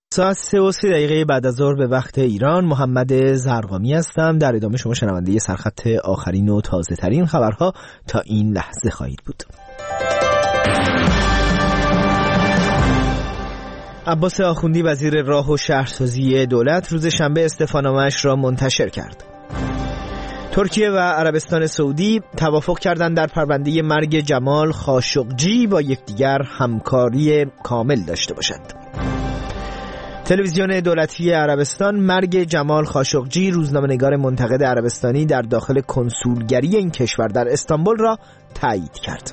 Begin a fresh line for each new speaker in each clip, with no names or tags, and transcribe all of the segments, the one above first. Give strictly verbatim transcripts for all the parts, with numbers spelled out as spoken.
ساعت سه و سی دقیقه بعد از ظهر به وقت ایران، محمد زرقامی هستم. در ادامه شما شنونده سرخط آخرین و تازه ترین خبرها تا این لحظه خواهید بود. عباس آخوندی وزیر راه و شهرسازی دولت روز شنبه استعفانامه‌اش را منتشر کرد. ترکیه و عربستان سعودی توافق کردند در پرونده مرگ جمال خاشقجی با یکدیگر همکاری کامل داشته باشند. تلویزیون دولتی عربستان مرگ جمال خاشقجی، روزنامه‌نگار منتقد عربستانی در داخل کنسولگری این کشور در استانبول، را تایید کرد.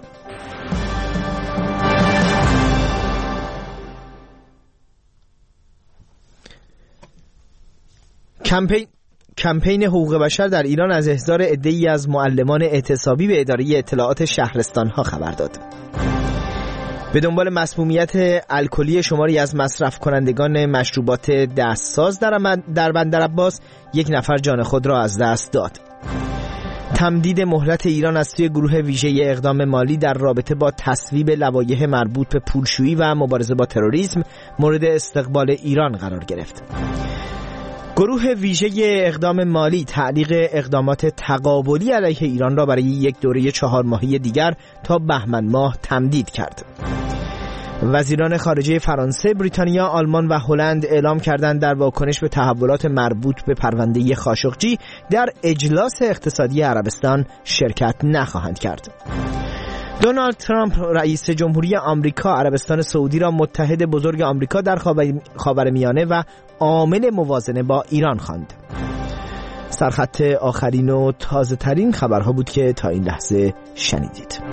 کمپین کمپین حقوق بشر در ایران از احضار عده‌ای از معلمان اعتصابی به اداره اطلاعات شهرستان‌ها خبر داد. به دنبال مسمومیت الکلی شماری از مصرف کنندگان مشروبات دستساز در بندرعباس، یک نفر جان خود را از دست داد. تمدید مهلت ایران از سوی گروه ویژه اقدام مالی در رابطه با تصویب لوایح مربوط به پولشویی و مبارزه با تروریسم مورد استقبال ایران قرار گرفت. گروه ویژه اقدام مالی تعلیق اقدامات تقابلی علیه ایران را برای یک دوره چهار ماهه دیگر تا بهمن ماه تمدید کرد. وزیران خارجه فرانسه، بریتانیا، آلمان و هلند اعلام کردند در واکنش به تحولات مربوط به پرونده خاشقجی در اجلاس اقتصادی عربستان شرکت نخواهند کرد. دونالد ترامپ رئیس جمهوری آمریکا عربستان سعودی را متحد بزرگ آمریکا در خاورمیانه و عامل موازنه با ایران خواند. سرخط آخرین و تازه ترین خبرها بود که تا این لحظه شنیدید.